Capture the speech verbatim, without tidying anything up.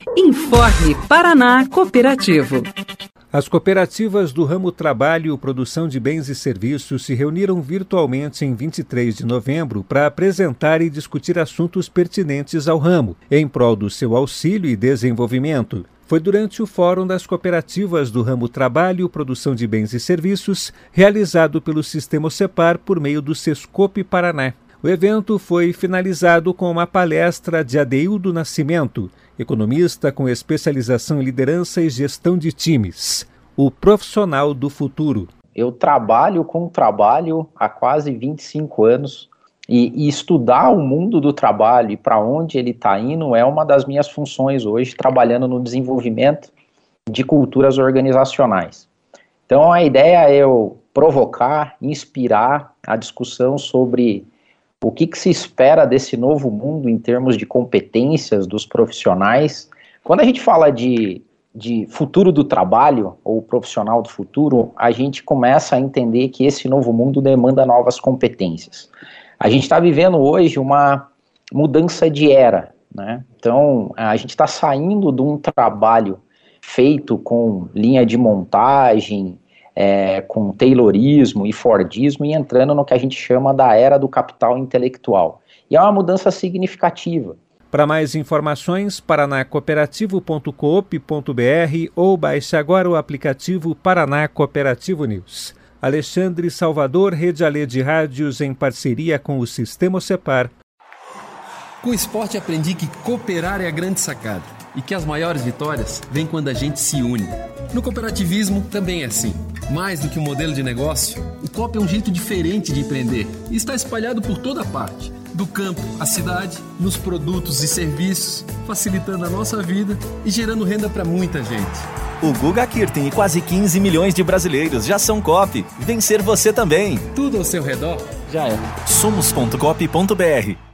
Informe Paraná Cooperativo. As cooperativas do ramo trabalho, produção de bens e serviços se reuniram virtualmente em vinte e três de novembro para apresentar e discutir assuntos pertinentes ao ramo, em prol do seu auxílio e desenvolvimento. Foi durante o Fórum das Cooperativas do Ramo Trabalho, Produção de Bens e Serviços, realizado pelo Sistema Cepar por meio do Sescope Paraná. O evento foi finalizado com uma palestra de Adeildo Nascimento, economista com especialização em liderança e gestão de times, o profissional do futuro. Eu trabalho com trabalho há quase vinte e cinco anos e, e estudar o mundo do trabalho e para onde ele está indo é uma das minhas funções hoje, trabalhando no desenvolvimento de culturas organizacionais. Então a ideia é eu provocar, inspirar a discussão sobre o que, que se espera desse novo mundo em termos de competências dos profissionais. Quando a gente fala de, de futuro do trabalho, ou profissional do futuro, a gente começa a entender que esse novo mundo demanda novas competências. A gente está vivendo hoje uma mudança de era, né? Então, a gente está saindo de um trabalho feito com linha de montagem, É, com taylorismo e fordismo e entrando no que a gente chama da era do capital intelectual. E é uma mudança significativa. Para mais informações, paraná cooperativo ponto coop ponto br ou baixe agora o aplicativo Paraná Cooperativo News. Alexandre Salvador, Rede Alê de Rádios, em parceria com o Sistema Cepar. Com o esporte aprendi que cooperar é a grande sacada e que as maiores vitórias vêm quando a gente se une. No cooperativismo também é assim. Mais do que um modelo de negócio, o C O P é um jeito diferente de empreender e está espalhado por toda parte, do campo à cidade, nos produtos e serviços, facilitando a nossa vida e gerando renda para muita gente. O Guga Kirten e quase quinze milhões de brasileiros já são C O P. Vencer você também. Tudo ao seu redor já é. somos ponto coop ponto br